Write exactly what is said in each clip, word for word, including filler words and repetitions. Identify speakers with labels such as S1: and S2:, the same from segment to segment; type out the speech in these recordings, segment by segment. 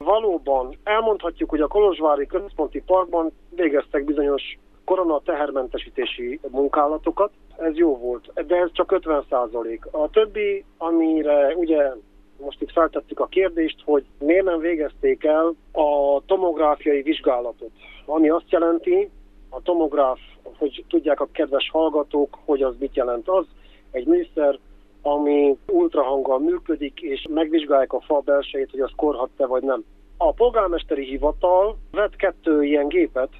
S1: valóban elmondhatjuk, hogy a Kolozsvári Központi Parkban végeztek bizonyos korona tehermentesítési munkálatokat. Ez jó volt, de ez csak ötven százalék. A többi, amire ugye most itt feltettük a kérdést, hogy miért nem végezték el a tomográfiai vizsgálatot. Ami azt jelenti, a tomográf, hogy tudják a kedves hallgatók, hogy az mit jelent az, egy műszer, ami ultrahanggal működik, és megvizsgálják a fa belsejét, hogy az korhadt-e vagy nem. A polgármesteri hivatal vett kettő ilyen gépet,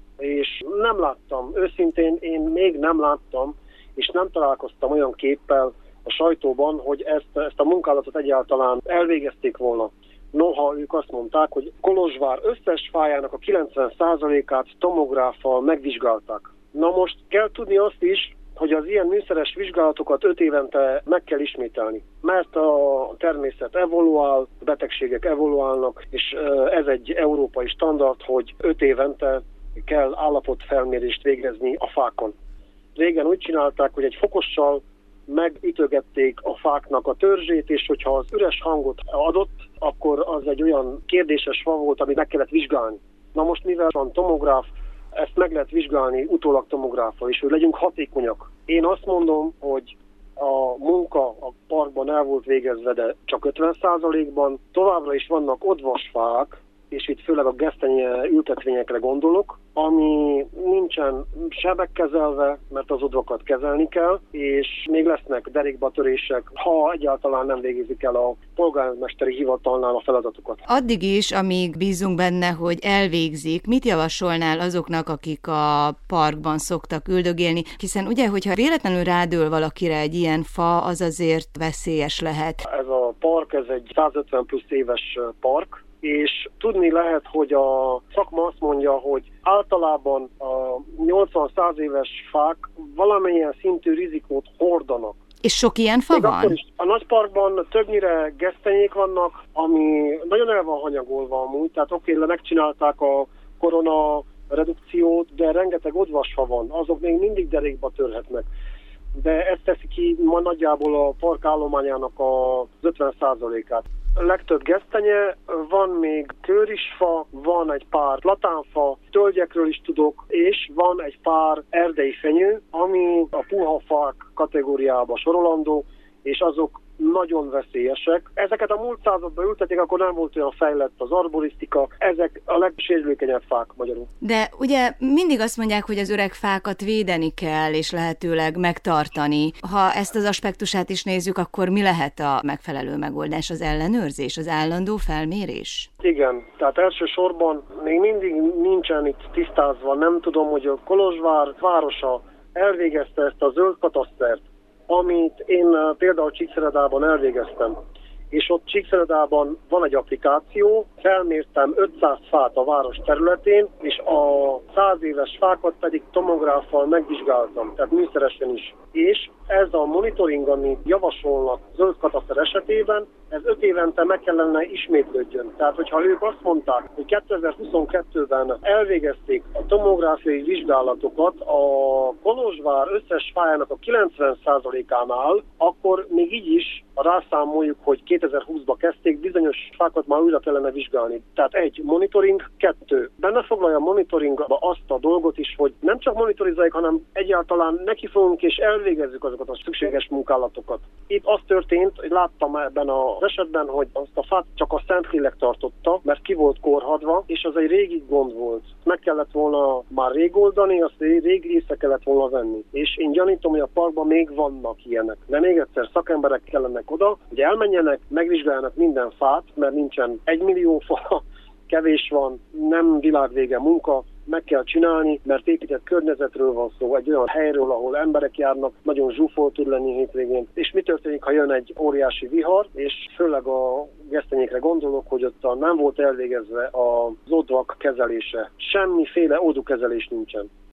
S1: és nem láttam, őszintén én még nem láttam, és nem találkoztam olyan képpel a sajtóban, hogy ezt, ezt a munkálatot egyáltalán elvégezték volna. Noha ők azt mondták, hogy Kolozsvár összes fájának a kilencven százalékát tomográffal megvizsgálták. Na most kell tudni azt is, hogy az ilyen műszeres vizsgálatokat öt évente meg kell ismételni. Mert a természet evoluál, a betegségek evoluálnak, és ez egy európai standard, hogy öt évente kell állapotfelmérést végezni a fákon. Régen úgy csinálták, hogy egy fokossal megütögették a fáknak a törzsét, és hogyha az üres hangot adott, akkor az egy olyan kérdéses fa volt, amit meg kellett vizsgálni. Na most mivel van tomográf, ezt meg lehet vizsgálni utólag tomográffal, és hogy legyünk hatékonyak. Én azt mondom, hogy a munka a parkban el volt végezve, de csak ötven százalékban. Továbbra is vannak odvasfák, és itt főleg a gesztenye ültetvényekre gondolok, ami nincsen sebekkezelve, mert az odvakat kezelni kell, és még lesznek derékbatörések, ha egyáltalán nem végezik el a polgármesteri hivatalnál a feladatokat.
S2: Addig is, amíg bízunk benne, hogy elvégzik, mit javasolnál azoknak, akik a parkban szoktak üldögélni? Hiszen ugye, hogyha véletlenül rádől valakire egy ilyen fa, az azért veszélyes lehet.
S1: Ez a park, ez egy százötven plusz éves park, és tudni lehet, hogy a szakma azt mondja, hogy általában a nyolcvan-száz éves fák valamilyen szintű rizikót hordanak.
S2: És sok ilyen fa
S1: Még
S2: van?
S1: Akkor is. A nagyparkban többnyire gesztenyék vannak, ami nagyon el van hanyagolva amúgy, tehát oké, megcsinálták a korona redukciót, de rengeteg odvasfa van, azok még mindig derékba törhetnek. De ez teszi ki ma nagyjából a park állományának az ötven százalékát. A legtöbb gesztenye, van még kőrisfa, van egy pár platánfa, tölgyekről is tudok, és van egy pár erdei fenyő, ami a puha fák kategóriába sorolandó, és azok nagyon veszélyesek. Ezeket a múlt században ültették, akkor nem volt olyan fejlett az arborisztika, ezek a legsérülékenyebb fák magyarul.
S2: De ugye mindig azt mondják, hogy az öreg fákat védeni kell, és lehetőleg megtartani. Ha ezt az aspektusát is nézzük, akkor mi lehet a megfelelő megoldás? Az ellenőrzés, az állandó felmérés?
S1: Igen, tehát elsősorban még mindig nincsen itt tisztázva, nem tudom, hogy a Kolozsvár városa elvégezte ezt a zöld katasztert, amit én például Csíkszeredában elvégeztem. És ott Csíkszeredában van egy applikáció, felmértem ötszáz fát a város területén, és a száz éves fákat pedig tomográffal megvizsgáltam, tehát műszeresen is. És ez a monitoring, amit javasolnak zöld kataszter esetében, ez öt évente meg kellene ismétlődjön. Tehát, hogyha ők azt mondták, hogy kétezer-huszonkettőben elvégezték a tomográfiai vizsgálatokat a Kolozsvár összes fájának a kilencven százalékánál, akkor még így is rászámoljuk, hogy kétezer-húszban kezdték, bizonyos fákat már újra kellene vizsgálni. Tehát egy, monitoring, kettő. Benne foglalja a monitoringba azt a dolgot is, hogy nem csak monitorizáljuk, hanem egyáltalán neki fogunk és elvégezzük azokat a szükséges munkálatokat. Itt az történt, hogy láttam ebben az esetben, hogy azt a fát csak a Szentlélek tartotta, mert ki volt korhadva, és az egy régi gond volt. Meg kellett volna már rég oldani, azt rég észre kellett volna venni. És én gyanítom, hogy a parkban még vannak ilyenek. De még egyszer szakemberek kellenek oda, hogy elmenjenek, megvizsgáljanak minden fát, mert nincsen egy millió fa, kevés van, nem világvége munka, meg kell csinálni, mert épített környezetről van szó, egy olyan helyről, ahol emberek járnak, nagyon zsúfolt tud lenni hétvégén. És mi történik, ha jön egy óriási vihar, és főleg a gesztenyékre gondolok, hogy ott nem volt elvégezve az odvak kezelése. Semmiféle odúkezelés nincsen.